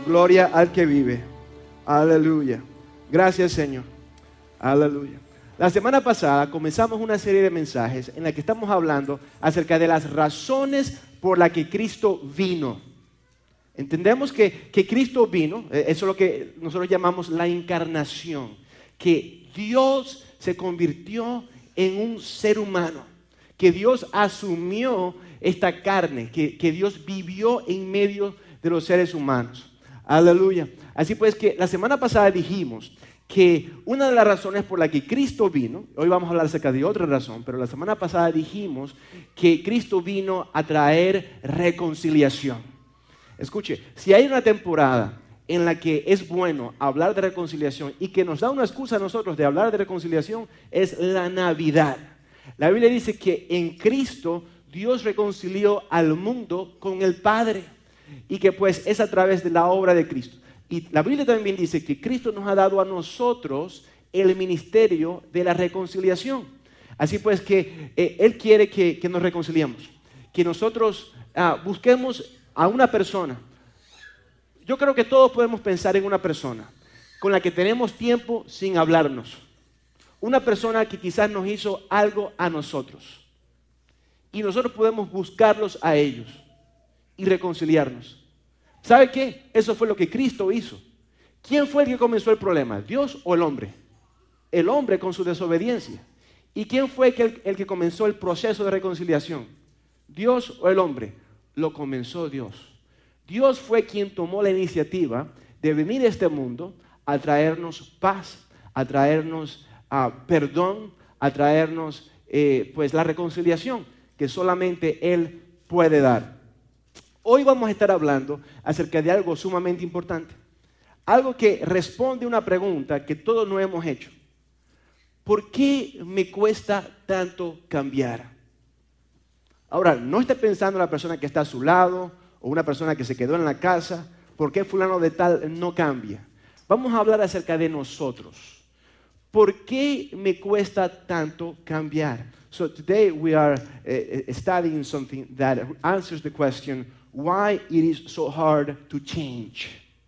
Gloria al que vive. Aleluya. Gracias, Señor. Aleluya. La semana pasada comenzamos una serie de mensajes en la que estamos hablando acerca de las razones por las que Cristo vino. Entendemos que Cristo vino, eso es lo que nosotros llamamos la encarnación, que Dios se convirtió en un ser humano, que Dios asumió esta carne, que Dios vivió en medio de los seres humanos. Aleluya. Así pues que la semana pasada dijimos que una de las razones por la que Cristo vino, hoy vamos a hablar acerca de otra razón, pero la semana pasada dijimos que Cristo vino a traer reconciliación. Escuche, si hay una temporada en la que es bueno hablar de reconciliación y que nos da una excusa a nosotros de hablar de reconciliación, es la Navidad. La Biblia dice que en Cristo Dios reconcilió al mundo con el Padre y que pues es a través de la obra de Cristo. Y la Biblia también dice que Cristo nos ha dado a nosotros el ministerio de la reconciliación. Así pues que Él quiere que nos reconciliemos, que nosotros busquemos a una persona. Yo creo que todos podemos pensar en una persona con la que tenemos tiempo sin hablarnos. Una persona que quizás nos hizo algo a nosotros. Y nosotros podemos buscarlos a ellos y reconciliarnos. ¿Sabe qué? Eso fue lo que Cristo hizo. ¿Quién fue el que comenzó el problema? ¿Dios o el hombre? El hombre con su desobediencia. ¿Y quién fue el que comenzó el proceso de reconciliación? ¿Dios o el hombre? Lo comenzó Dios. Dios fue quien tomó la iniciativa de venir a este mundo a traernos paz, a traernos perdón, a traernos pues la reconciliación que solamente Él puede dar. Hoy vamos a estar hablando acerca de algo sumamente importante. Algo que responde a una pregunta que todos nos hemos hecho. ¿Por qué me cuesta tanto cambiar? Ahora, no esté pensando en la persona que está a su lado o una persona que se quedó en la casa. ¿Por qué fulano de tal no cambia? Vamos a hablar acerca de nosotros. ¿Por qué me cuesta tanto cambiar? So today we are studying something that answers the question, why it is so hard to change.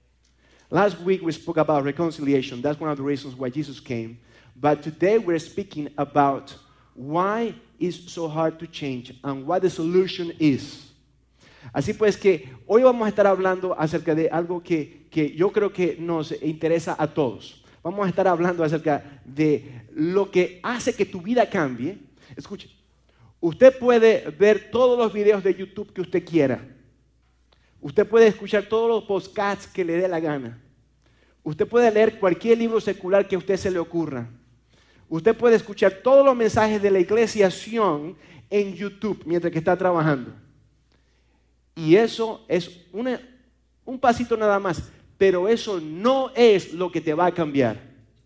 Last week we spoke about reconciliation. That's one of the reasons why Jesus came. But today we're speaking about why it's so hard to change and what the solution is. Así pues que hoy vamos a estar hablando acerca de algo que yo creo que nos interesa a todos. Vamos a estar hablando acerca de lo que hace que tu vida cambie. Escuche, usted puede ver todos los videos de YouTube que usted quiera. Usted puede escuchar todos los podcasts que le dé la gana. Usted puede leer cualquier libro secular que a usted se le ocurra. Usted puede escuchar todos los mensajes de la Iglesiación en YouTube mientras que está trabajando. Y eso es un pasito nada más. Pero eso no es lo que te va a cambiar.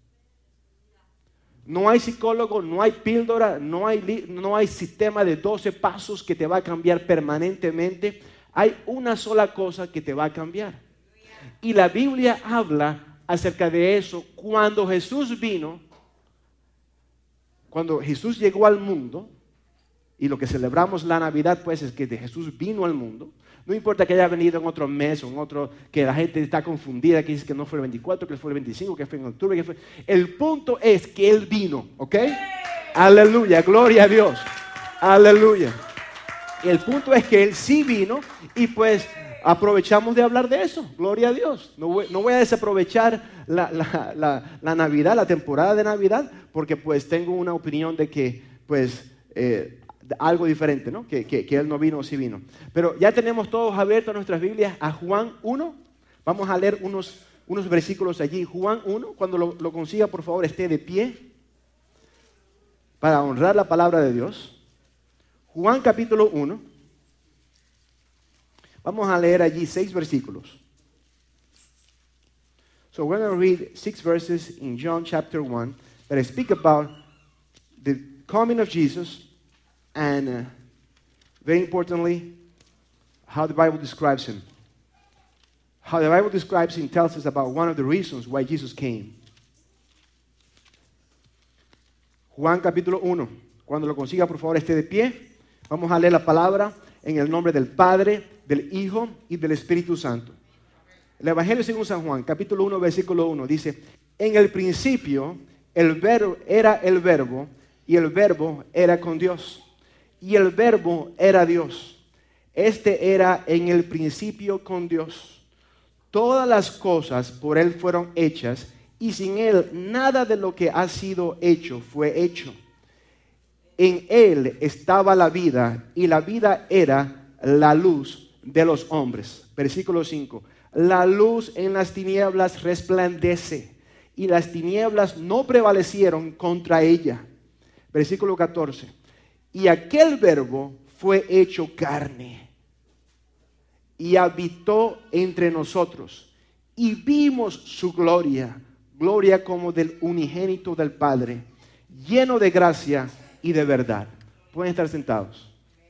No hay psicólogo, no hay píldora, no hay sistema de 12 pasos que te va a cambiar permanentemente. Hay una sola cosa que te va a cambiar. Y la Biblia habla acerca de eso cuando Jesús vino, cuando Jesús llegó al mundo, y lo que celebramos la Navidad pues es que Jesús vino al mundo. No importa que haya venido en otro mes o en otro, que la gente está confundida, que dice que no fue el 24, que fue el 25, que fue en octubre, que fue... El punto es que Él vino, ¿ok? Aleluya, gloria a Dios. Aleluya. El punto es que Él sí vino y pues aprovechamos de hablar de eso. Gloria a Dios. No voy a desaprovechar la Navidad, la temporada de Navidad, porque pues tengo una opinión de que pues... algo diferente, ¿no? Que Él no vino o sí vino. Pero ya tenemos todos abiertos nuestras Biblias a Juan 1. Vamos a leer unos versículos allí. Juan 1, cuando lo consiga, por favor, esté de pie para honrar la palabra de Dios. Juan capítulo 1. Vamos a leer allí 6 versículos. So we're going to read 6 verses in John chapter 1 that speak about the coming of Jesus. And very importantly, how the Bible describes Him. How the Bible describes Him tells us about one of the reasons why Jesus came. Juan capítulo 1. Cuando lo consiga, por favor, esté de pie. Vamos a leer la palabra en el nombre del Padre, del Hijo y del Espíritu Santo. El Evangelio según San Juan, capítulo 1, versículo 1, dice, en el principio el verbo era el verbo, y el verbo era con Dios, y el verbo era Dios. Este era en el principio con Dios. Todas las cosas por Él fueron hechas, y sin Él nada de lo que ha sido hecho fue hecho. En Él estaba la vida, y la vida era la luz de los hombres. Versículo 5. La luz en las tinieblas resplandece, y las tinieblas no prevalecieron contra ella. Versículo 14. Y aquel verbo fue hecho carne, y habitó entre nosotros, y vimos su gloria, gloria como del unigénito del Padre, lleno de gracia y de verdad. Pueden estar sentados.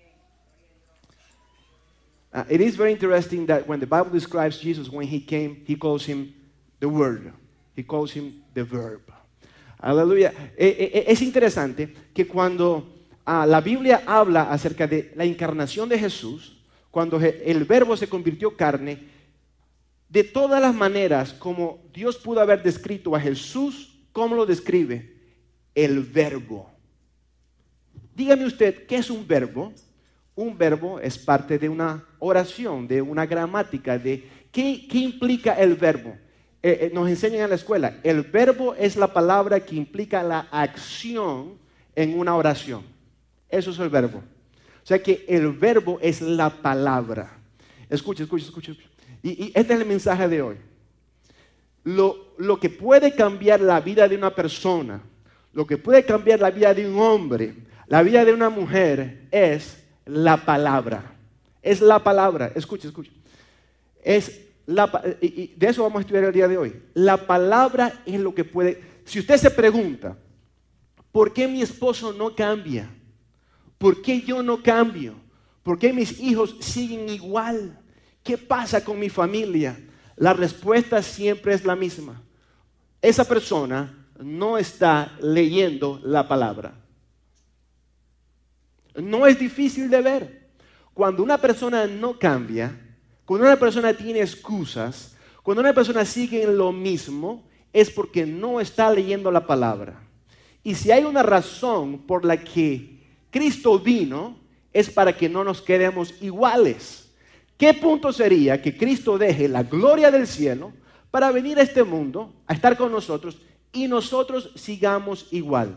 It is very interesting that when the Bible describes Jesus, when he came, he calls him the Word. He calls him the Verb. Aleluya. Es interesante que cuando la Biblia habla acerca de la encarnación de Jesús, cuando el Verbo se convirtió carne, de todas las maneras como Dios pudo haber descrito a Jesús, ¿cómo lo describe? El Verbo. Dígame usted, ¿qué es un verbo? Un verbo es parte de una oración, de una gramática, de ¿qué implica el verbo? Nos enseñan en la escuela, el verbo es la palabra que implica la acción en una oración. Eso es el verbo. O sea que el verbo es la palabra. Escucha. Y este es el mensaje de hoy. Lo que puede cambiar la vida de una persona, lo que puede cambiar la vida de un hombre, la vida de una mujer, es la palabra. Es la palabra. Escucha. Y de eso vamos a estudiar el día de hoy. La palabra es lo que puede. Si usted se pregunta, ¿por qué mi esposo no cambia? ¿Por qué yo no cambio? ¿Por qué mis hijos siguen igual? ¿Qué pasa con mi familia? La respuesta siempre es la misma. Esa persona no está leyendo la palabra. No es difícil de ver. Cuando una persona no cambia, cuando una persona tiene excusas, cuando una persona sigue en lo mismo, es porque no está leyendo la palabra. Y si hay una razón por la que Cristo vino, es para que no nos quedemos iguales. ¿Qué punto sería que Cristo deje la gloria del cielo para venir a este mundo, a estar con nosotros, y nosotros sigamos igual?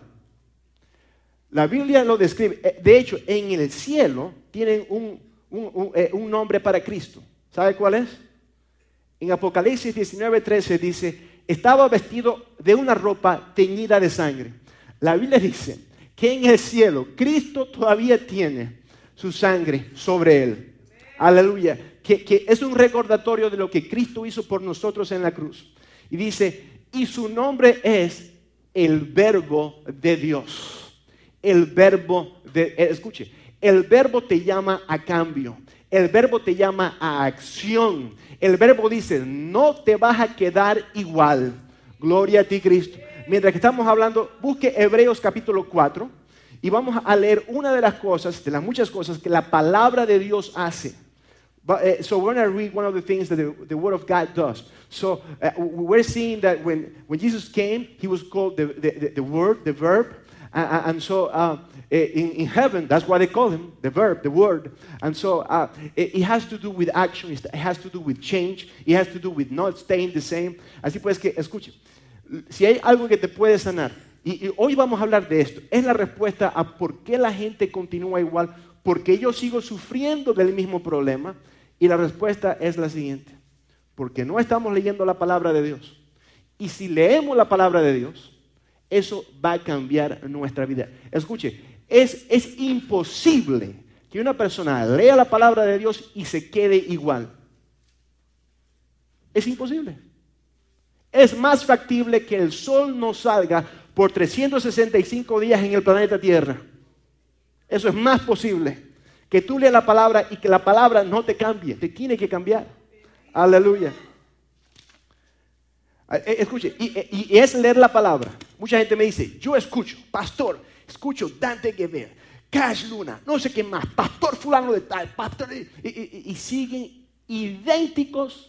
La Biblia lo describe. De hecho, en el cielo tienen un nombre para Cristo. ¿Sabe cuál es? En Apocalipsis 19:13 dice, estaba vestido de una ropa teñida de sangre. La Biblia dice que en el cielo Cristo todavía tiene su sangre sobre él. Aleluya. Que es un recordatorio de lo que Cristo hizo por nosotros en la cruz. Y dice, y su nombre es el Verbo de Dios. El verbo, escuche, el verbo te llama a cambio, el verbo te llama a acción, el verbo dice, no te vas a quedar igual. Gloria a ti, Cristo. Mientras que estamos hablando, busque Hebreos capítulo 4 y vamos a leer una de las cosas, de las muchas cosas que la palabra de Dios hace. So we're going to read one of the things that the Word of God does. So we're seeing that when Jesus came, He was called the Word, the Verb. And so in heaven, that's why they call him the verb, the word. And so it has to do with action, it has to do with change, it has to do with not staying the same. Así pues que, escuche, si hay algo que te puede sanar, y hoy vamos a hablar de esto, es la respuesta a por qué la gente continúa igual, porque yo sigo sufriendo del mismo problema, y la respuesta es la siguiente, porque no estamos leyendo la palabra de Dios. Y si leemos la palabra de Dios, eso va a cambiar nuestra vida. Escuche, es imposible que una persona lea la palabra de Dios y se quede igual. Es imposible. Es más factible que el sol no salga por 365 días en el planeta Tierra. Eso es más posible. Que tú leas la palabra y que la palabra no te cambie. Te tiene que cambiar. Aleluya. Escuche, y es leer la palabra. Mucha gente me dice, yo escucho, pastor, escucho Dante Gebel, Cash Luna, no sé qué más, pastor fulano de tal, pastor, y siguen idénticos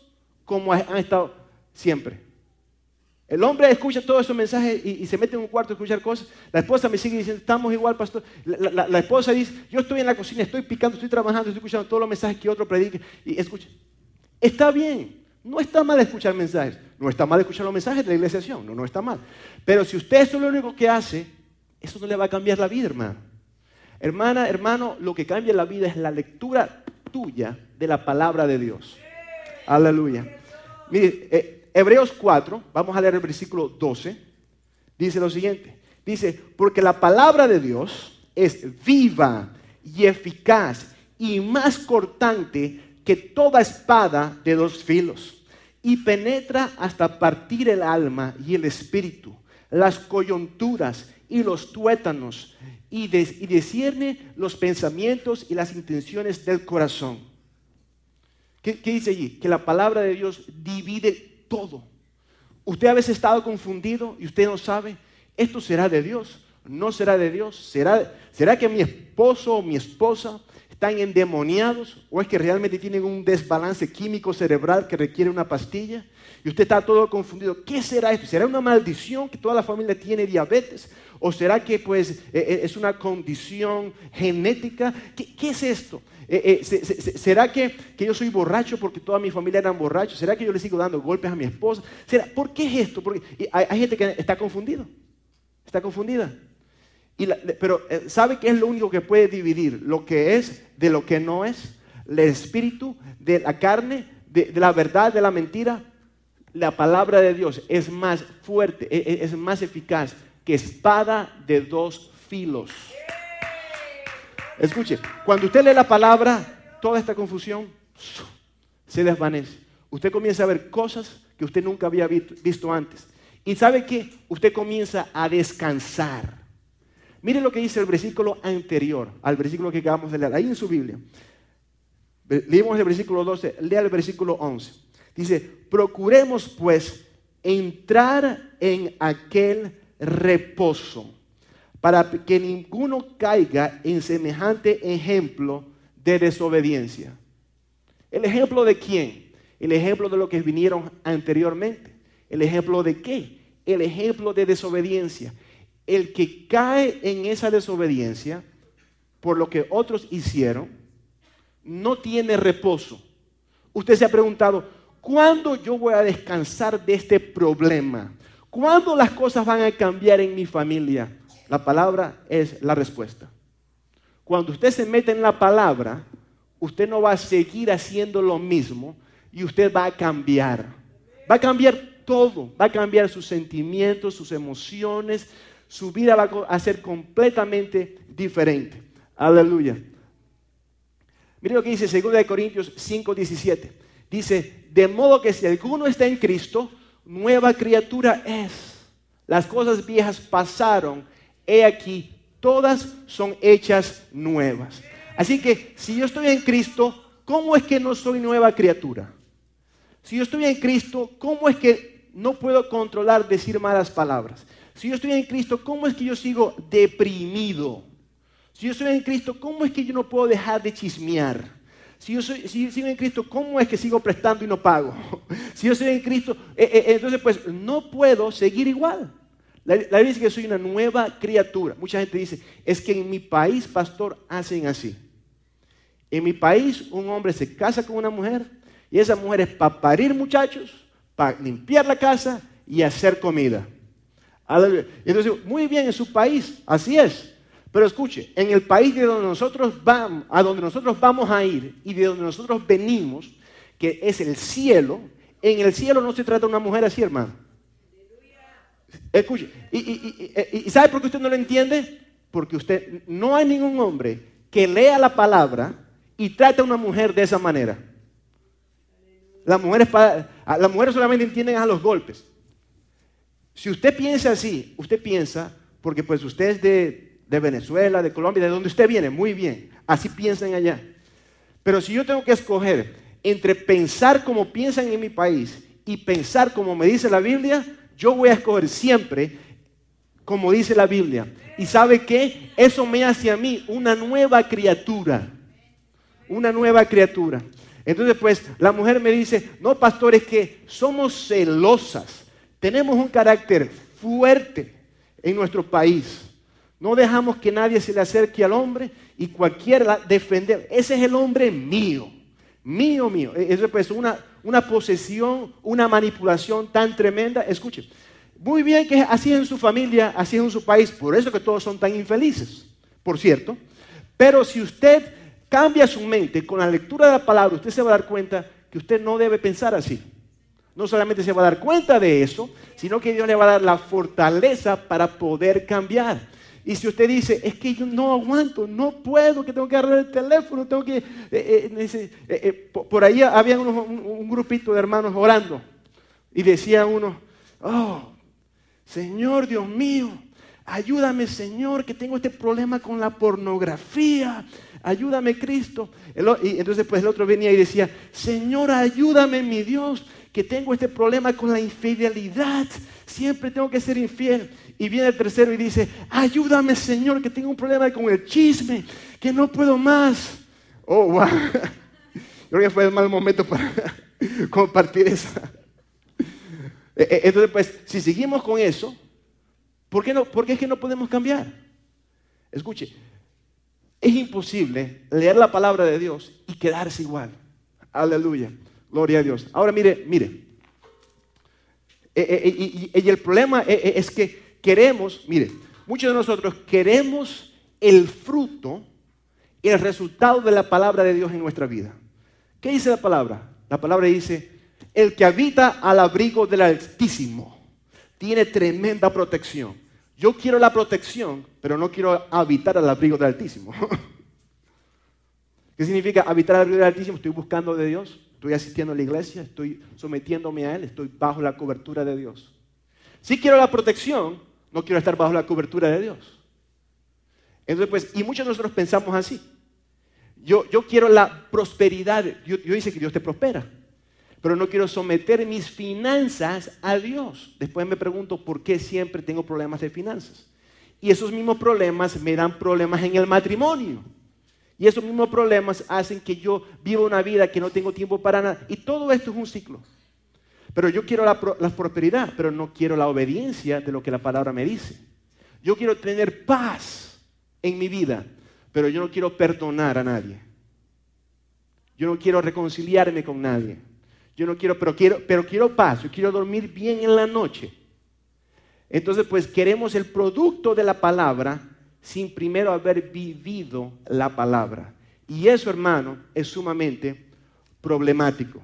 como han estado siempre. El hombre escucha todos esos mensajes y se mete en un cuarto a escuchar cosas. La esposa me sigue diciendo, estamos igual, pastor. La esposa dice, yo estoy en la cocina, estoy picando, estoy trabajando, estoy escuchando todos los mensajes que otro predica. Y escucha, está bien, no está mal escuchar mensajes. No está mal escuchar los mensajes de la iglesia de Sion, no está mal. Pero si usted eso es lo único que hace, eso no le va a cambiar la vida, hermano. Hermana, hermano, lo que cambia la vida es la lectura tuya de la palabra de Dios. Aleluya. Mire, Hebreos 4, vamos a leer el versículo 12, dice lo siguiente. Dice, porque la palabra de Dios es viva y eficaz y más cortante que toda espada de dos filos y penetra hasta partir el alma y el espíritu, las coyunturas y los tuétanos y discierne los pensamientos y las intenciones del corazón. ¿Qué dice allí? Que la palabra de Dios divide todo. Usted a veces ha estado confundido y usted no sabe, ¿esto será de Dios? ¿No será de Dios? ¿Será que mi esposo o mi esposa están endemoniados? ¿O es que realmente tienen un desbalance químico cerebral que requiere una pastilla? Y usted está todo confundido. ¿Qué será esto? ¿Será una maldición que toda la familia tiene diabetes? ¿O será que es una condición genética? ¿Qué es esto? ¿Será que yo soy borracho porque toda mi familia eran borrachos? ¿Será que yo le sigo dando golpes a mi esposa? ¿Por qué es esto? Porque hay gente que está confundido, está confundida. Pero ¿sabe qué es lo único que puede dividir lo que es de lo que no es? El espíritu de la carne, de la verdad, de la mentira. La palabra de Dios es más fuerte, es más eficaz que espada de dos filos. Escuche, cuando usted lee la palabra, toda esta confusión se desvanece. Usted comienza a ver cosas que usted nunca había visto antes. ¿Y sabe qué? Usted comienza a descansar. Mire lo que dice el versículo anterior al versículo que acabamos de leer, ahí en su Biblia. Leímos el versículo 12, lea el versículo 11. Dice, procuremos pues entrar en aquel reposo, para que ninguno caiga en semejante ejemplo de desobediencia. ¿El ejemplo de quién? El ejemplo de los que vinieron anteriormente. ¿El ejemplo de qué? El ejemplo de desobediencia. El que cae en esa desobediencia por lo que otros hicieron, no tiene reposo. Usted se ha preguntado, ¿cuándo yo voy a descansar de este problema? ¿Cuándo las cosas van a cambiar en mi familia? La palabra es la respuesta. Cuando usted se mete en la palabra, usted no va a seguir haciendo lo mismo y usted va a cambiar. Va a cambiar todo. Va a cambiar sus sentimientos, sus emociones. Su vida va a ser completamente diferente. Aleluya. Mire lo que dice 2 Corintios 5:17. Dice, de modo que si alguno está en Cristo, nueva criatura es. Las cosas viejas pasaron, he aquí, todas son hechas nuevas. Así que si yo estoy en Cristo, ¿cómo es que no soy nueva criatura? Si yo estoy en Cristo, ¿cómo es que no puedo controlar decir malas palabras? Si yo estoy en Cristo, ¿cómo es que yo sigo deprimido? Si yo estoy en Cristo, ¿cómo es que yo no puedo dejar de chismear? Si yo sigo en Cristo, ¿cómo es que sigo prestando y no pago? Si yo estoy en Cristo, entonces pues no puedo seguir igual. La Biblia dice que soy una nueva criatura. Mucha gente dice, es que en mi país, pastor, hacen así. En mi país, un hombre se casa con una mujer y esa mujer es para parir muchachos, para limpiar la casa y hacer comida. Entonces, muy bien, en su país, así es. Pero escuche, en el país de donde nosotros vamos, a donde nosotros vamos a ir y de donde nosotros venimos, que es el cielo, en el cielo no se trata de una mujer así, hermano. Escuche, ¿y sabe por qué usted no lo entiende? Porque no hay ningún hombre que lea la palabra y trate a una mujer de esa manera. Las mujeres solamente entienden a los golpes. Si usted piensa así, usted piensa, porque pues usted es de Venezuela, de Colombia, de donde usted viene, muy bien, así piensan allá. Pero si yo tengo que escoger entre pensar como piensan en mi país y pensar como me dice la Biblia, yo voy a escoger siempre como dice la Biblia. ¿Y sabe qué? Eso me hace a mí una nueva criatura. Una nueva criatura. Entonces, pues, la mujer me dice, no, pastor, es que somos celosas. Tenemos un carácter fuerte en nuestro país. No dejamos que nadie se le acerque al hombre y cualquiera defender. Ese es el hombre mío, mío, mío. Eso pues una posesión, una manipulación tan tremenda. Escuchen, muy bien que así es en su familia, así es en su país. Por eso que todos son tan infelices, por cierto. Pero si usted cambia su mente con la lectura de la palabra, usted se va a dar cuenta que usted no debe pensar así. No solamente se va a dar cuenta de eso, sino que Dios le va a dar la fortaleza para poder cambiar. Y si usted dice, es que yo no aguanto, no puedo, que tengo que agarrar el teléfono, tengo que... por ahí había un grupito de hermanos orando. Y decía uno, oh, Señor Dios mío, ayúdame Señor, que tengo este problema con la pornografía. Ayúdame Cristo. Y entonces pues el otro venía y decía, Señor, ayúdame mi Dios, que tengo este problema con la infidelidad. Siempre tengo que ser infiel. Y viene el tercero y dice, ayúdame Señor, que tengo un problema con el chisme, que no puedo más. Oh, wow. Creo que fue el mal momento para compartir esa. Entonces, pues, si seguimos con eso, ¿por qué no? Porque es que no podemos cambiar. Escuche, es imposible leer la palabra de Dios y quedarse igual. Aleluya, gloria a Dios. Ahora mire. Y el problema es que queremos, mire, muchos de nosotros queremos el fruto y el resultado de la palabra de Dios en nuestra vida. ¿Qué dice la palabra? La palabra dice, el que habita al abrigo del Altísimo tiene tremenda protección. Yo quiero la protección, pero no quiero habitar al abrigo del Altísimo. ¿Qué significa habitar al abrigo del Altísimo? Estoy buscando de Dios, estoy asistiendo a la iglesia, estoy sometiéndome a Él, estoy bajo la cobertura de Dios. Si quiero la protección, no quiero estar bajo la cobertura de Dios. Entonces, pues, y muchos de nosotros pensamos así. Yo quiero la prosperidad. Yo dice que Dios te prospera. Pero no quiero someter mis finanzas a Dios. Después me pregunto por qué siempre tengo problemas de finanzas. Y esos mismos problemas me dan problemas en el matrimonio. Y esos mismos problemas hacen que yo viva una vida que no tengo tiempo para nada. Y todo esto es un ciclo. Pero yo quiero la prosperidad, pero no quiero la obediencia de lo que la palabra me dice. Yo quiero tener paz en mi vida, pero yo no quiero perdonar a nadie. Yo no quiero reconciliarme con nadie. Yo no quiero, pero quiero paz. Yo quiero dormir bien en la noche. Entonces, pues queremos el producto de la palabra sin primero haber vivido la palabra. Y eso, hermano, es sumamente problemático.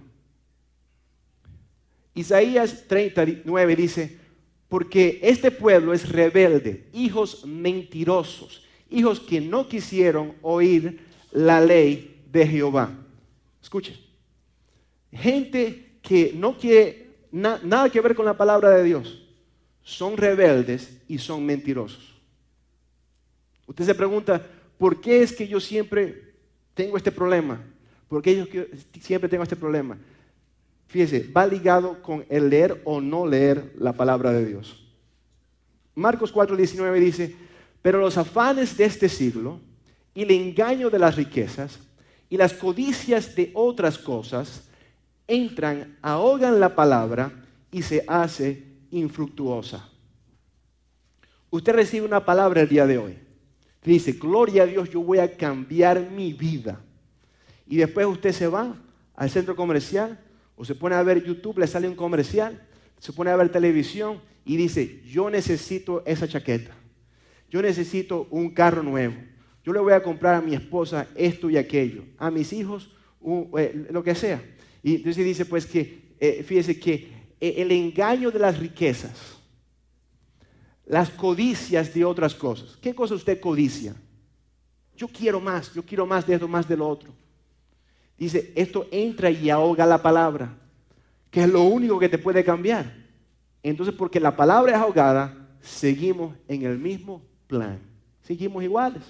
Isaías 39 dice, porque este pueblo es rebelde, hijos mentirosos, hijos que no quisieron oír la ley de Jehová. Escuche, gente que no quiere nada que ver con la palabra de Dios, son rebeldes y son mentirosos. Usted se pregunta, ¿por qué es que yo siempre tengo este problema? ¿Por qué yo siempre tengo este problema? Fíjese, va ligado con el leer o no leer la palabra de Dios. Marcos 4:19 dice, pero los afanes de este siglo y el engaño de las riquezas y las codicias de otras cosas entran, ahogan la palabra y se hace infructuosa. Usted recibe una palabra el día de hoy que dice, gloria a Dios, yo voy a cambiar mi vida. Y después usted se va al centro comercial o se pone a ver YouTube, le sale un comercial, se pone a ver televisión y dice, yo necesito esa chaqueta, yo necesito un carro nuevo, yo le voy a comprar a mi esposa esto y aquello, a mis hijos lo que sea. Y entonces dice pues que, fíjese que el engaño de las riquezas, las codicias de otras cosas. ¿Qué cosa usted codicia? Yo quiero más de esto, más de lo otro. Dice, esto entra y ahoga la palabra, que es lo único que te puede cambiar. Entonces, porque la palabra es ahogada, seguimos en el mismo plan. Seguimos iguales.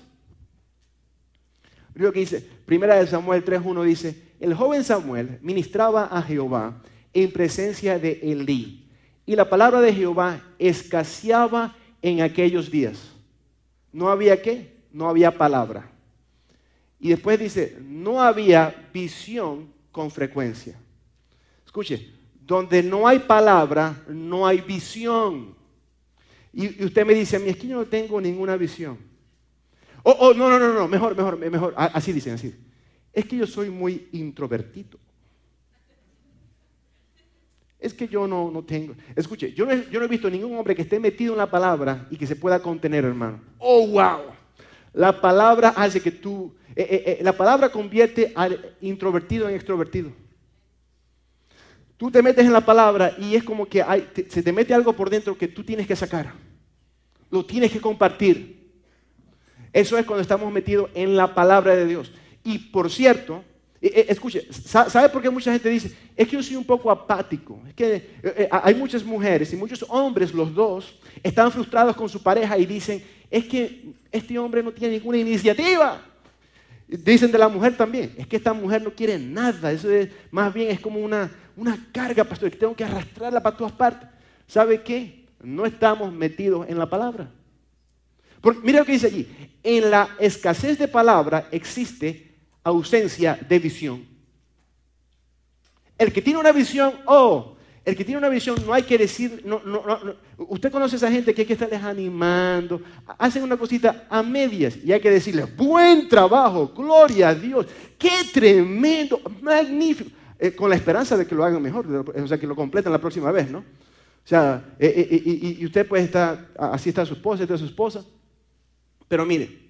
Lo que dice, primera de Samuel 3:1 dice, el joven Samuel ministraba a Jehová en presencia de Elí. Y la palabra de Jehová escaseaba en aquellos días. ¿No había qué? No había palabra. Y después dice, no había visión con frecuencia. Escuche, donde no hay palabra, no hay visión. Y usted me dice a mí, es que yo no tengo ninguna visión. No, mejor, así dicen, así. Es que yo soy muy introvertido. Es que yo no tengo. Escuche, yo no he visto ningún hombre que esté metido en la palabra y que se pueda contener, hermano. ¡Oh, wow! La palabra hace que tú... la palabra convierte al introvertido en extrovertido. Tú te metes en la palabra y es como que se te mete algo por dentro que tú tienes que sacar. Lo tienes que compartir. Eso es cuando estamos metidos en la palabra de Dios. Y por cierto, escuche, ¿sabe por qué mucha gente dice? Es que yo soy un poco apático. Es que hay muchas mujeres y muchos hombres, los dos, están frustrados con su pareja y dicen, es que este hombre no tiene ninguna iniciativa. Dicen de la mujer también, es que esta mujer no quiere nada. Eso es, más bien es como una carga, pastor, que tengo que arrastrarla para todas partes. ¿Sabe qué? No estamos metidos en la palabra. Porque, mira lo que dice allí. En la escasez de palabra existe ausencia de visión. El que tiene una visión, el que tiene una visión no hay que decir, no. Usted conoce a esa gente que hay que estarles animando, hacen una cosita a medias y hay que decirles, buen trabajo, gloria a Dios, qué tremendo, magnífico, con la esperanza de que lo hagan mejor, o sea, que lo completen la próxima vez, ¿no? O sea, y usted pues así está su esposa, está su esposa, pero mire,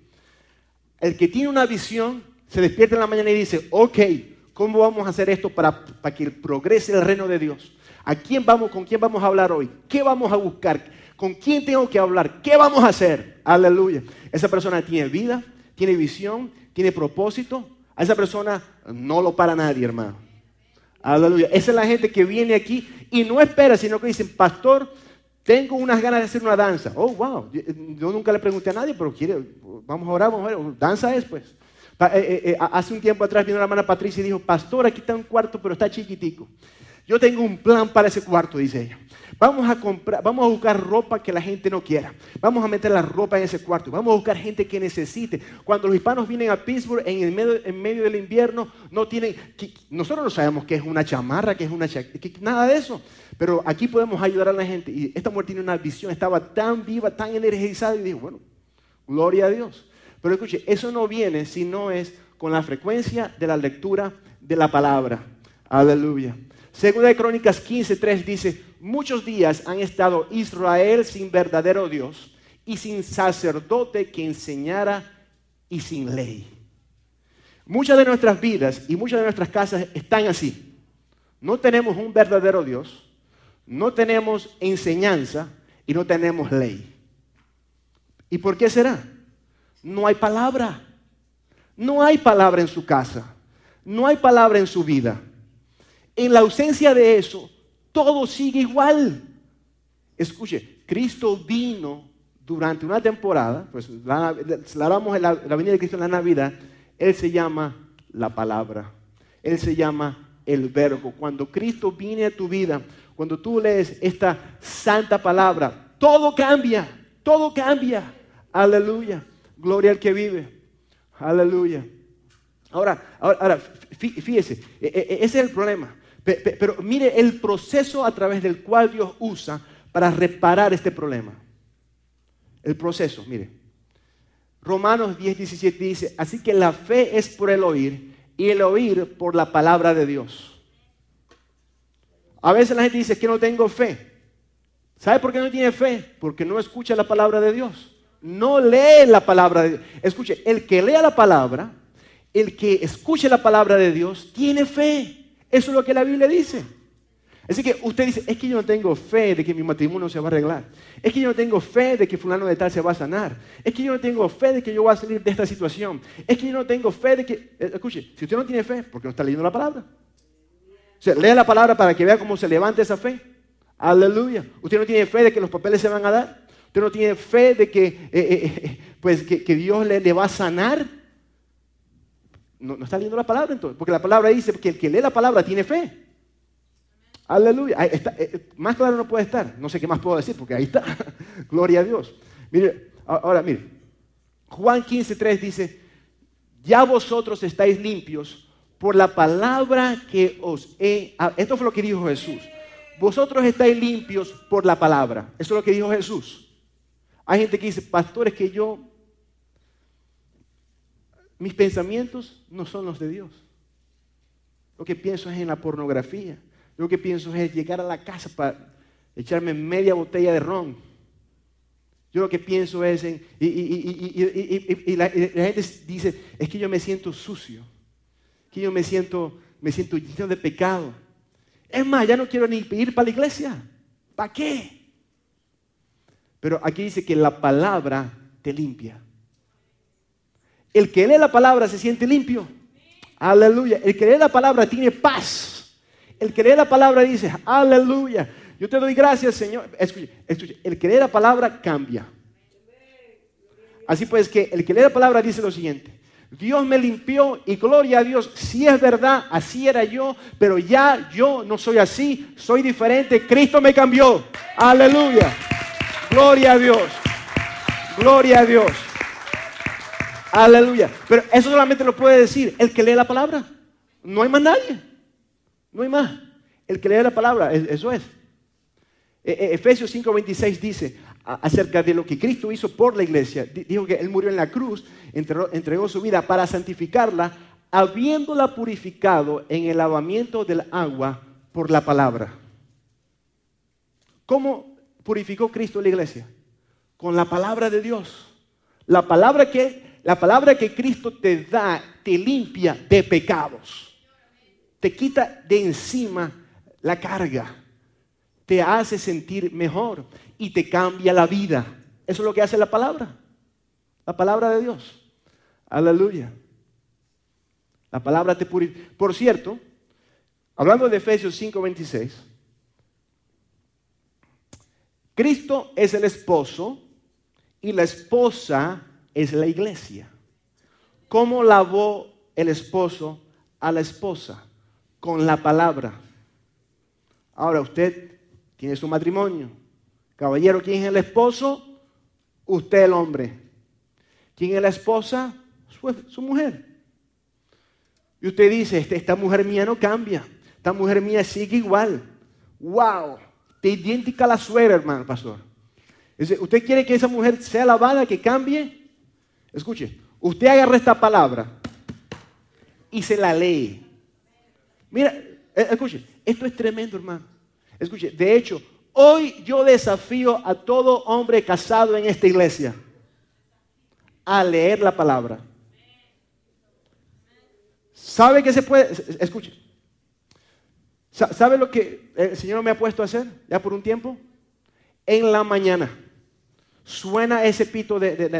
el que tiene una visión se despierta en la mañana y dice, ok, ¿cómo vamos a hacer esto para que progrese el reino de Dios? ¿Con quién vamos a hablar hoy? ¿Qué vamos a buscar? ¿Con quién tengo que hablar? ¿Qué vamos a hacer? Aleluya. Esa persona tiene vida, tiene visión, tiene propósito. A esa persona no lo para nadie, hermano. Aleluya. Esa es la gente que viene aquí y no espera, sino que dicen, pastor, tengo unas ganas de hacer una danza. Oh, wow. Yo nunca le pregunté a nadie, pero vamos a orar, danza es pues. Hace un tiempo atrás vino la hermana Patricia y dijo, pastor, aquí está un cuarto, pero está chiquitico. Yo tengo un plan para ese cuarto, dice ella. Vamos a buscar ropa que la gente no quiera. Vamos a meter la ropa en ese cuarto. Vamos a buscar gente que necesite. Cuando los hispanos vienen a Pittsburgh en medio del invierno, nosotros no sabemos qué es una chamarra, nada de eso. Pero aquí podemos ayudar a la gente. Y esta mujer tiene una visión, estaba tan viva, tan energizada y dijo, bueno, gloria a Dios. Pero escuche, eso no viene si no es con la frecuencia de la lectura de la palabra. Aleluya. Segunda de Crónicas 15:3 dice, muchos días han estado Israel sin verdadero Dios y sin sacerdote que enseñara y sin ley. Muchas de nuestras vidas y muchas de nuestras casas están así. No tenemos un verdadero Dios, no tenemos enseñanza y no tenemos ley. ¿Y por qué será? No hay palabra. No hay palabra en su casa. No hay palabra en su vida. En la ausencia de eso, todo sigue igual. Escuche, Cristo vino durante una temporada, pues celebramos la venida de Cristo en la Navidad. Él se llama la palabra. Él se llama el verbo. Cuando Cristo viene a tu vida, cuando tú lees esta santa palabra, todo cambia, todo cambia. Aleluya. Gloria al que vive. Aleluya. Ahora, fíjese, ese es el problema. Pero mire el proceso a través del cual Dios usa para reparar este problema. El proceso, mire. Romanos 10:17 dice, así que la fe es por el oír y el oír por la palabra de Dios. A veces la gente dice que no tengo fe. ¿Sabe por qué no tiene fe? Porque no escucha la palabra de Dios. No lee la palabra de Dios. Escuche, el que lea la palabra, el que escuche la palabra de Dios, tiene fe. Eso es lo que la Biblia dice. Así que usted dice, es que yo no tengo fe de que mi matrimonio se va a arreglar. Es que yo no tengo fe de que fulano de tal se va a sanar. Es que yo no tengo fe de que yo voy a salir de esta situación. Es que yo no tengo fe de que... Escuche, si usted no tiene fe, ¿por qué no está leyendo la palabra? O sea, lea la palabra para que vea cómo se levanta esa fe. Aleluya. Usted no tiene fe de que los papeles se van a dar. Usted no tiene fe de que Dios le va a sanar. No está leyendo la palabra entonces, porque la palabra dice que el que lee la palabra tiene fe. Aleluya. Ahí está, más claro no puede estar. No sé qué más puedo decir, porque ahí está. Gloria a Dios. Mire, ahora mire. Juan 15:3 dice, ya vosotros estáis limpios por la palabra que os he... Esto fue lo que dijo Jesús. Vosotros estáis limpios por la palabra. Eso es lo que dijo Jesús. Hay gente que dice, pastores, que mis pensamientos no son los de Dios. Lo que pienso es en la pornografía. Lo que pienso es llegar a la casa para echarme media botella de ron. Yo lo que pienso es en... Y la gente dice, es que yo me siento sucio. Que yo me siento lleno de pecado. Es más, ya no quiero ni ir para la iglesia. ¿Para qué? Pero aquí dice que la palabra te limpia. El que lee la palabra se siente limpio. Aleluya. El que lee la palabra tiene paz. El que lee la palabra dice, aleluya. Yo te doy gracias, Señor. Escuche. El que lee la palabra cambia. Así pues que el que lee la palabra dice lo siguiente. Dios me limpió y gloria a Dios, si es verdad, así era yo, pero ya yo no soy así, soy diferente, Cristo me cambió. Aleluya. Gloria a Dios. Gloria a Dios. Aleluya. Pero eso solamente lo puede decir el que lee la palabra. No hay más nadie. No hay más. El que lee la palabra, eso es. Efesios 5:26 dice acerca de lo que Cristo hizo por la iglesia. Dijo que Él murió en la cruz, entregó su vida para santificarla, habiéndola purificado en el lavamiento del agua por la palabra. ¿Cómo purificó Cristo la iglesia? Con la palabra de Dios. La palabra que Cristo te da te limpia de pecados. Te quita de encima la carga. Te hace sentir mejor y te cambia la vida. Eso es lo que hace la palabra de Dios. Aleluya. La palabra te purifica. Por cierto, hablando de Efesios 5:26, Cristo es el esposo y la esposa es la iglesia. ¿Cómo lavó el esposo a la esposa? Con la palabra. Ahora usted tiene su matrimonio. Caballero, ¿quién es el esposo? Usted el hombre. ¿Quién es la esposa? Su mujer. Y usted dice, esta mujer mía no cambia. Esta mujer mía sigue igual. ¡Wow! Te idéntica a la suegra, hermano pastor. ¿Usted quiere que esa mujer sea lavada, que cambie? Escuche, usted agarra esta palabra y se la lee. Mira, escuche, esto es tremendo, hermano. Escuche, de hecho, hoy yo desafío a todo hombre casado en esta iglesia a leer la palabra. ¿Sabe que se puede? Escuche. ¿Sabe lo que el Señor me ha puesto a hacer ya por un tiempo? En la mañana suena ese pito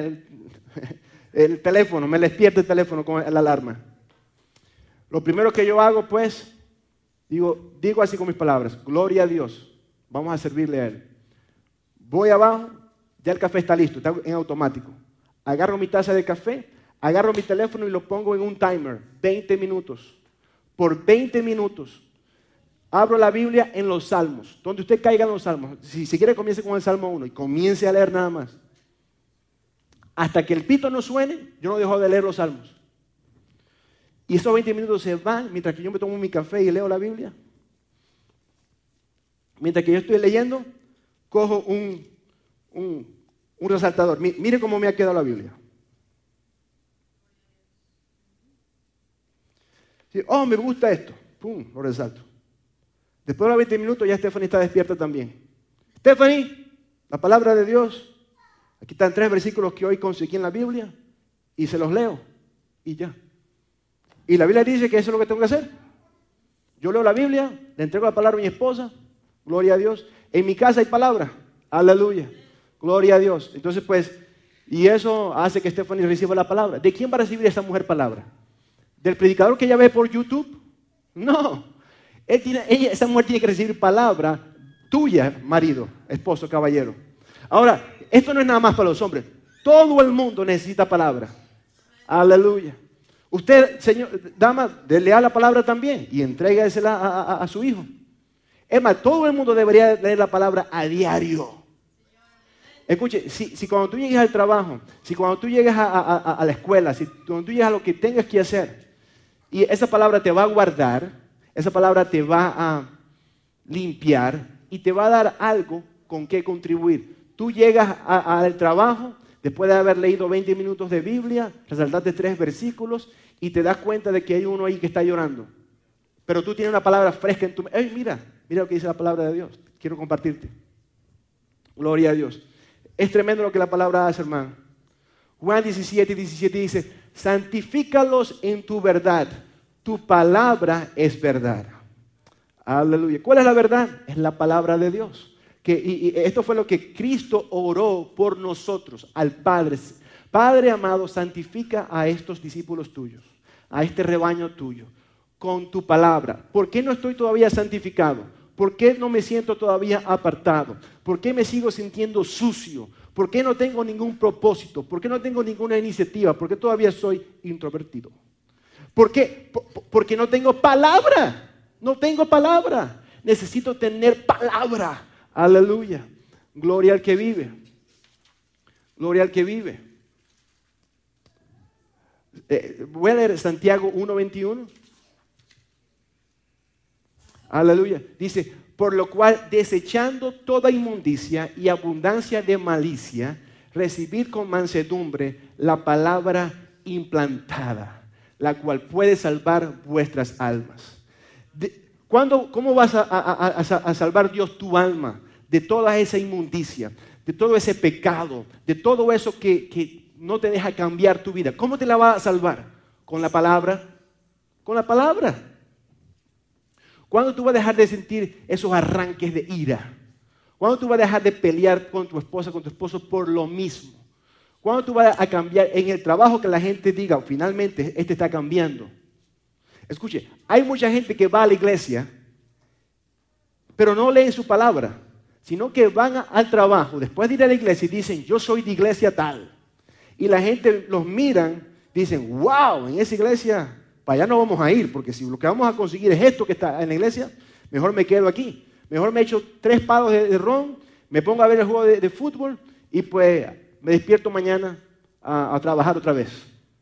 el teléfono, me despierta el teléfono con la alarma. Lo primero que yo hago, pues, digo así con mis palabras, gloria a Dios, vamos a servirle a Él. Voy abajo, ya el café está listo, está en automático. Agarro mi taza de café, agarro mi teléfono y lo pongo en un timer, 20 minutos. Por 20 minutos, abro la Biblia en los Salmos, donde usted caiga en los Salmos. Si quiere, comience con el Salmo 1 y comience a leer nada más. Hasta que el pito no suene, yo no dejo de leer los Salmos. Y esos 20 minutos se van mientras que yo me tomo mi café y leo la Biblia. Mientras que yo estoy leyendo, cojo un resaltador. Mire cómo me ha quedado la Biblia. Sí, oh, me gusta esto. Pum, lo resalto. Después de los 20 minutos ya Stephanie está despierta también. Stephanie, la palabra de Dios. Aquí están 3 versículos que hoy conseguí en la Biblia y se los leo y ya. Y la Biblia dice que eso es lo que tengo que hacer. Yo leo la Biblia, le entrego la palabra a mi esposa, gloria a Dios. En mi casa hay palabra, aleluya, gloria a Dios. Entonces pues, y eso hace que Stephanie reciba la palabra. ¿De quién va a recibir esa mujer palabra? ¿Del predicador que ella ve por YouTube? No. Esa mujer tiene que recibir palabra tuya, marido, esposo, caballero. Ahora, esto no es nada más para los hombres. Todo el mundo necesita palabra. Aleluya. Usted, señor, dama, lea la palabra también y entrégasela a su hijo. Es más, todo el mundo debería leer la palabra a diario. Escuche, si cuando tú llegues al trabajo, si cuando tú llegues a la escuela, si cuando tú llegues a lo que tengas que hacer, Y esa palabra te va a guardar, esa palabra te va a limpiar y te va a dar algo con qué contribuir. Tú llegas al trabajo después de haber leído 20 minutos de Biblia, resaltaste 3 versículos y te das cuenta de que hay uno ahí que está llorando. Pero tú tienes una palabra fresca en tu mente. ¡Ey, mira lo que dice la palabra de Dios! Quiero compartirte. Gloria a Dios. Es tremendo lo que la palabra hace, hermano. Juan 17 dice, santifícalos en tu verdad. Tu palabra es verdad. Aleluya. ¿Cuál es la verdad? Es la palabra de Dios. Y esto fue lo que Cristo oró por nosotros, al Padre. Padre amado, santifica a estos discípulos tuyos, a este rebaño tuyo, con tu palabra. ¿Por qué no estoy todavía santificado? ¿Por qué no me siento todavía apartado? ¿Por qué me sigo sintiendo sucio? ¿Por qué no tengo ningún propósito? ¿Por qué no tengo ninguna iniciativa? ¿Por qué todavía soy introvertido? ¿Por qué? Porque no tengo palabra. No tengo palabra. Necesito tener palabra. Aleluya. Gloria al que vive. Gloria al que vive. Voy a leer Santiago 1:21. Aleluya. Dice, por lo cual, desechando toda inmundicia y abundancia de malicia, recibid con mansedumbre la palabra implantada, la cual puede salvar vuestras almas. ¿Cómo vas a salvar Dios tu alma de toda esa inmundicia, de todo ese pecado, de todo eso que no te deja cambiar tu vida? ¿Cómo te la va a salvar? Con la palabra. Con la palabra. ¿Cuándo tú vas a dejar de sentir esos arranques de ira? ¿Cuándo tú vas a dejar de pelear con tu esposa, con tu esposo por lo mismo? ¿Cuándo tú vas a cambiar en el trabajo que la gente diga, finalmente este está cambiando? Escuche, hay mucha gente que va a la iglesia, pero no leen su palabra, sino que van al trabajo, después de ir a la iglesia y dicen, yo soy de iglesia tal. Y la gente los miran, dicen, wow, en esa iglesia, para allá no vamos a ir, porque si lo que vamos a conseguir es esto que está en la iglesia, mejor me quedo aquí. Mejor me echo 3 palos de ron, me pongo a ver el juego de fútbol y pues me despierto mañana a trabajar otra vez.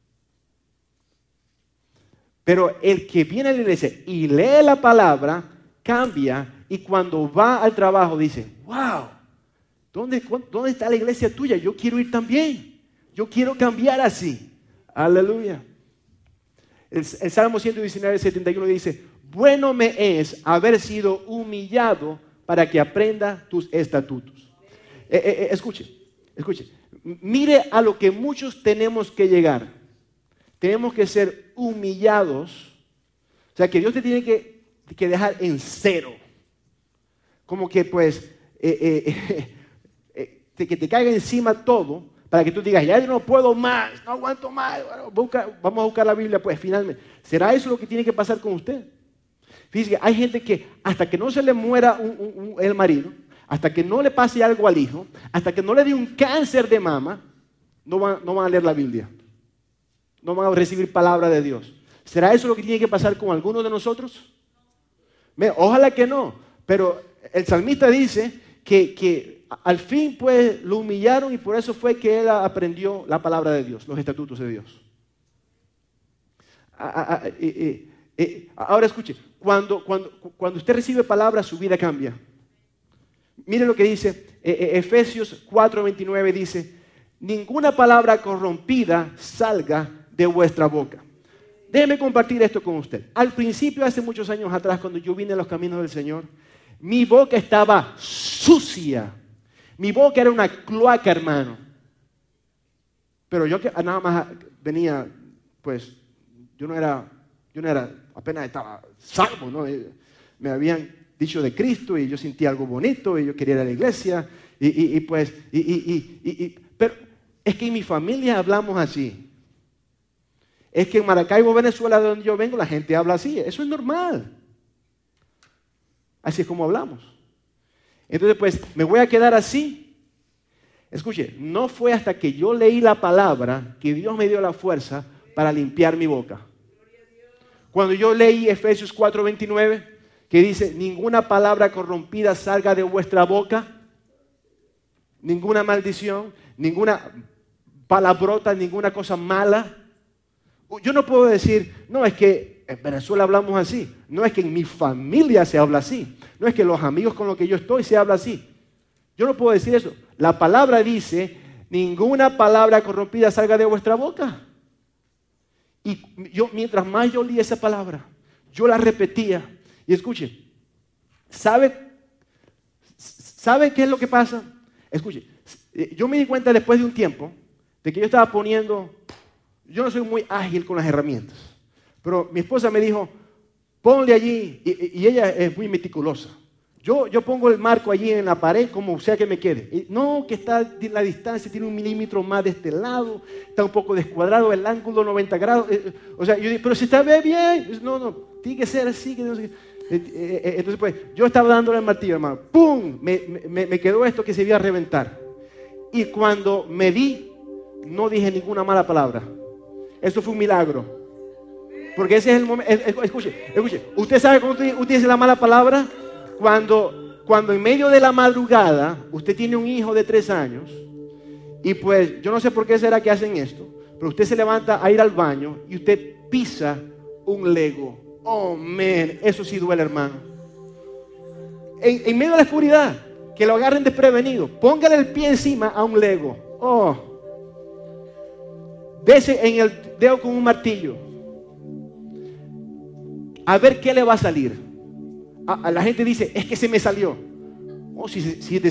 Pero el que viene a la iglesia y lee la palabra, cambia y cuando va al trabajo dice, wow, ¿dónde está la iglesia tuya? Yo quiero ir también. Yo quiero cambiar así. Aleluya. El Salmo 119, 71 dice, bueno me es haber sido humillado para que aprenda tus estatutos. Escuche. Mire a lo que muchos tenemos que llegar. Tenemos que ser humillados. O sea, que Dios te tiene que dejar en cero. Como que pues, que te caiga encima todo. Para que tú digas, ya yo no puedo más, no aguanto más. Bueno, vamos a buscar la Biblia, pues finalmente. ¿Será eso lo que tiene que pasar con usted? Fíjese, hay gente que hasta que no se le muera el marido, hasta que no le pase algo al hijo, hasta que no le dé un cáncer de mama, no van a leer la Biblia. No van a recibir palabra de Dios. ¿Será eso lo que tiene que pasar con alguno de nosotros? Ojalá que no. Pero el salmista dice que al fin pues lo humillaron y por eso fue que él aprendió la palabra de Dios, los estatutos de Dios. Ahora escuche, cuando usted recibe palabra, su vida cambia. Mire lo que dice Efesios 4:29, dice, ninguna palabra corrompida salga de vuestra boca. Déjeme compartir esto con usted. Al principio, hace muchos años atrás, cuando yo vine a los caminos del Señor, mi boca estaba sucia. Mi boca era una cloaca, hermano. Pero yo que nada más venía, pues, yo no era, apenas estaba salvo, ¿no? Me habían dicho de Cristo y yo sentía algo bonito y yo quería ir a la iglesia pero es que en mi familia hablamos así. Es que en Maracaibo, Venezuela, de donde yo vengo, la gente habla así. Eso es normal. Así es como hablamos. Entonces, pues, me voy a quedar así. Escuche, no fue hasta que yo leí la palabra que Dios me dio la fuerza para limpiar mi boca. Cuando yo leí Efesios 4:29, que dice, ninguna palabra corrompida salga de vuestra boca, ninguna maldición, ninguna palabrota, ninguna cosa mala. Yo no puedo decir, no, es que en Venezuela hablamos así. No es que en mi familia se habla así. No es que los amigos con los que yo estoy se habla así. Yo no puedo decir eso. La palabra dice, ninguna palabra corrompida salga de vuestra boca. Y yo, mientras más yo leía esa palabra, yo la repetía. Y escuche, ¿sabe qué es lo que pasa? Escuche, yo me di cuenta después de un tiempo de que yo estaba poniendo, yo no soy muy ágil con las herramientas, pero mi esposa me dijo, ponle allí, y ella es muy meticulosa. Yo pongo el marco allí en la pared como sea que me quede. Y no, que está la distancia, tiene 1 milímetro más de este lado, está un poco descuadrado, el ángulo 90 grados. O sea, yo digo, pero si está bien. No, tiene que ser así. Que no sé. Entonces, pues, yo estaba dándole el martillo, hermano. ¡Pum! Me quedó esto que se iba a reventar. Y cuando me di, no dije ninguna mala palabra. Eso fue un milagro. Porque ese es el momento. Escuche. ¿Usted sabe cómo usted dice la mala palabra? Cuando en medio de la madrugada usted tiene un hijo de 3 años y pues yo no sé por qué será que hacen esto, pero usted se levanta a ir al baño y usted pisa un Lego. Oh, man, eso sí duele, hermano. En medio de la oscuridad, que lo agarren desprevenido, póngale el pie encima a un Lego. Oh, dese en el dedo con un martillo. A ver qué le va a salir. La gente dice, es que se me salió. Oh, si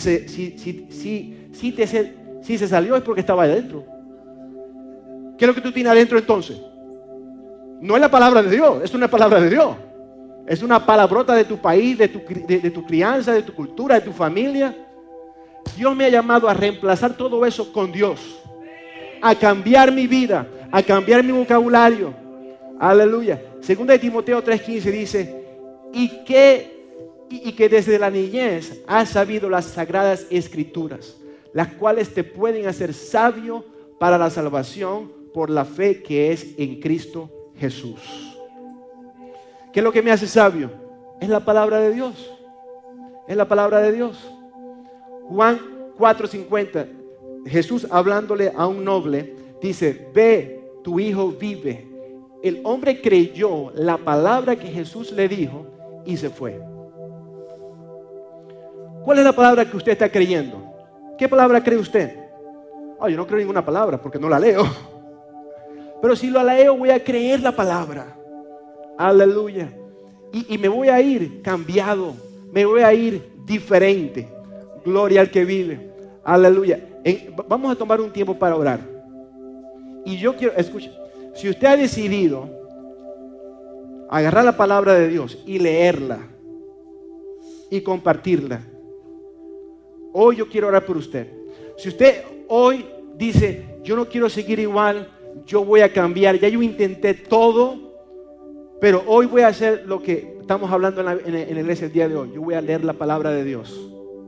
se salió es porque estaba adentro. ¿Qué es lo que tú tienes adentro entonces? No es la palabra de Dios, es una palabra de Dios. Es una palabrota de tu país, de tu crianza, de tu cultura, de tu familia. Dios me ha llamado a reemplazar todo eso con Dios. A cambiar mi vida, a cambiar mi vocabulario. Aleluya. Segunda de Timoteo 3:15 dice, y que desde la niñez has sabido las sagradas escrituras, las cuales te pueden hacer sabio para la salvación por la fe que es en Cristo Jesús. ¿Qué es lo que me hace sabio? Es la palabra de Dios. Es la palabra de Dios. Juan 4:50, Jesús hablándole a un noble, dice, ve, tu hijo vive. El hombre creyó la palabra que Jesús le dijo y se fue. ¿Cuál es la palabra que usted está creyendo? ¿Qué palabra cree usted? Oh, yo no creo ninguna palabra porque no la leo. Pero si la leo voy a creer la palabra. Aleluya. Y me voy a ir cambiado. Me voy a ir diferente. Gloria al que vive. Aleluya. Vamos a tomar un tiempo para orar. Y yo quiero, escucha, si usted ha decidido agarrar la palabra de Dios y leerla y compartirla, hoy yo quiero orar por usted. Si usted hoy dice, yo no quiero seguir igual, yo voy a cambiar, ya yo intenté todo, pero hoy voy a hacer lo que estamos hablando en la iglesia el día de hoy. Yo voy a leer la palabra de Dios.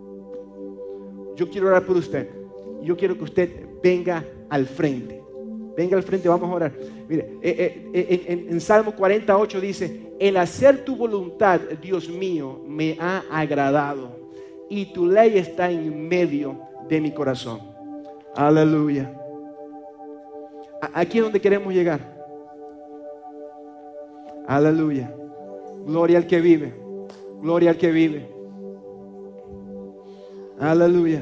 Yo quiero orar por usted. Yo quiero que usted venga al frente. Venga al frente, vamos a orar. Mire, en Salmo 48 dice, el hacer tu voluntad, Dios mío, me ha agradado, y tu ley está en medio de mi corazón. Aleluya. Aquí es donde queremos llegar. Aleluya. Gloria al que vive. Gloria al que vive. Aleluya.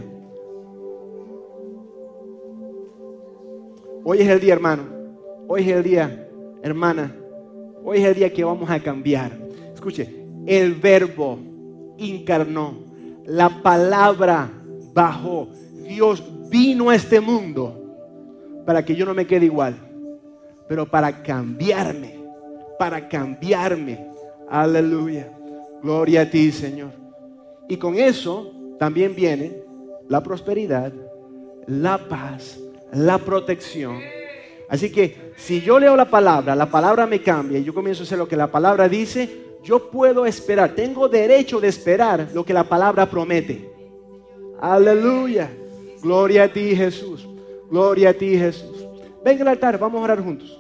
Hoy es el día, hermano. Hoy es el día, hermana. Hoy es el día que vamos a cambiar. Escuche, el verbo encarnó. La palabra bajó. Dios vino a este mundo para que yo no me quede igual, pero para cambiarme. Para cambiarme. Aleluya. Gloria a ti, Señor. Y con eso también viene la prosperidad, la paz, la protección. Así que si yo leo la palabra me cambia y yo comienzo a hacer lo que la palabra dice, yo puedo esperar, tengo derecho de esperar lo que la palabra promete. Aleluya. Gloria a ti, Jesús. Gloria a ti, Jesús. Venga al altar, vamos a orar juntos.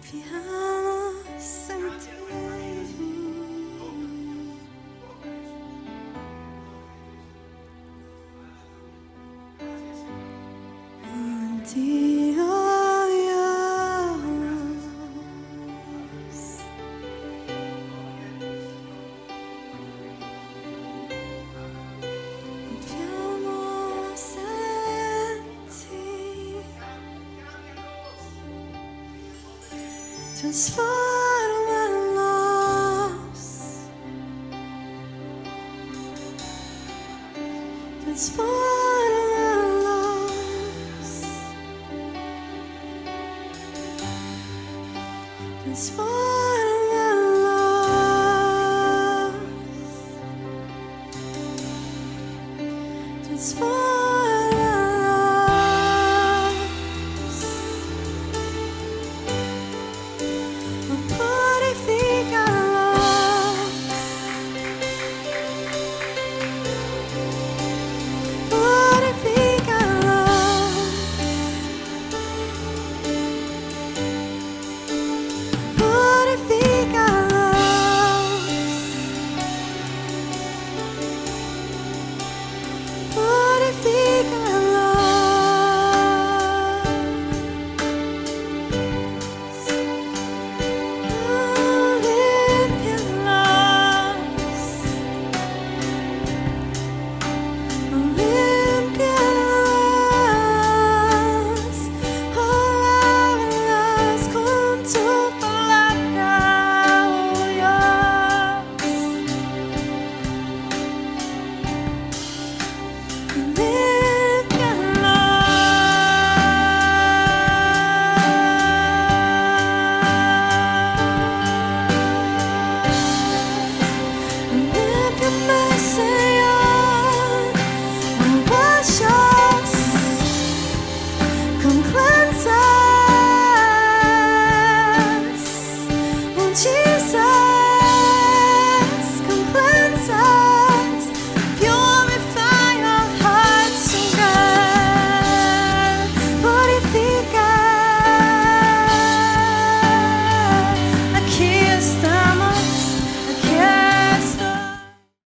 Confiamos en ti. Contigo, Dios. Confiamos en ti. Transfórmanos. Transfórmanos. Transfórmanos. Transfórmanos.